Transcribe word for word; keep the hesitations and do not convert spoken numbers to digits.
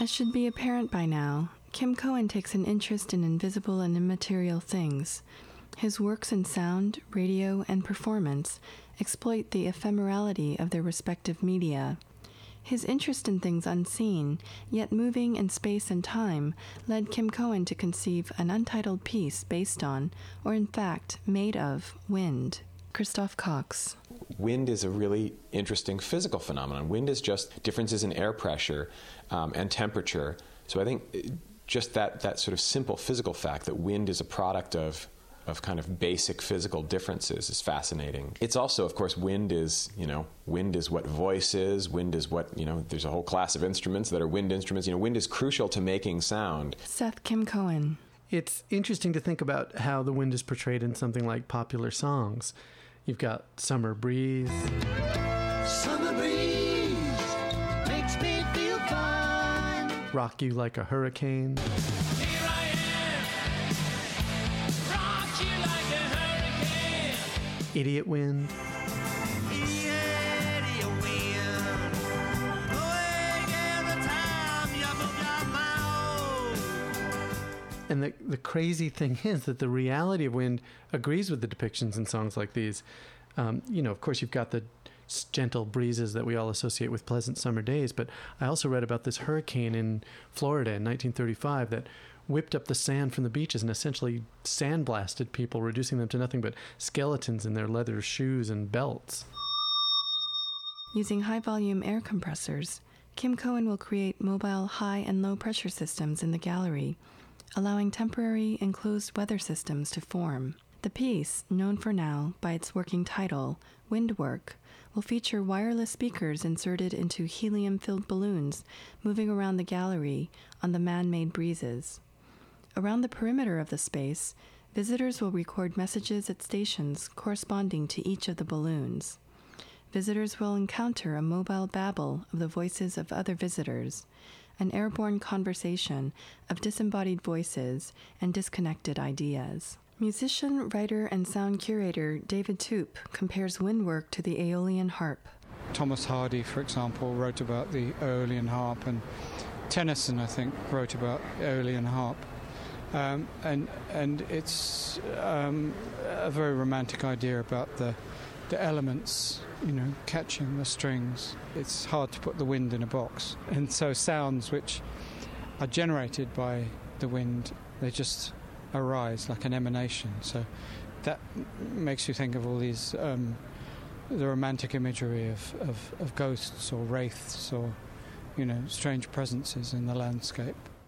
As should be apparent by now, Kim Cohen takes an interest in invisible and immaterial things. His works in sound, radio, and performance exploit the ephemerality of their respective media. His interest in things unseen, yet moving in space and time, led Kim Cohen to conceive an untitled piece based on, or in fact, made of, wind. Christoph Cox. Wind is a really interesting physical phenomenon. Wind is just differences in air pressure um, and temperature. So I think just that, that sort of simple physical fact that wind is a product of of kind of basic physical differences is fascinating. It's also, of course, wind is, you know, wind is what voice is, wind is what, you know, there's a whole class of instruments that are wind instruments. You know, wind is crucial to making sound. Seth Kim Cohen. It's interesting to think about how the wind is portrayed in something like popular songs. You've got Summer Breeze. Summer breeze makes me feel fine. Rock You Like a Hurricane. Idiot Wind. Idiot wind. And the, the crazy thing is that the reality of wind agrees with the depictions in songs like these. Um, you know, of course, you've got the gentle breezes that we all associate with pleasant summer days, but I also read about this hurricane in Florida in nineteen thirty-five that whipped up the sand from the beaches and essentially sandblasted people, reducing them to nothing but skeletons in their leather shoes and belts. Using high-volume air compressors, Kim Cohen will create mobile high and low pressure systems in the gallery, allowing temporary enclosed weather systems to form. The piece, known for now by its working title, Windwork, will feature wireless speakers inserted into helium-filled balloons moving around the gallery on the man-made breezes. Around the perimeter of the space, visitors will record messages at stations corresponding to each of the balloons. Visitors will encounter a mobile babble of the voices of other visitors, an airborne conversation of disembodied voices and disconnected ideas. Musician, writer, and sound curator David Toop compares Windwork to the Aeolian harp. Thomas Hardy, for example, wrote about the Aeolian harp, and Tennyson, I think, wrote about Aeolian harp. Um, and and it's um, a very romantic idea about the the elements, you know, catching the strings. It's hard to put the wind in a box, and so sounds which are generated by the wind, they just arise like an emanation. So that makes you think of all these um, the romantic imagery of, of, of ghosts or wraiths or, you know, strange presences in the landscape.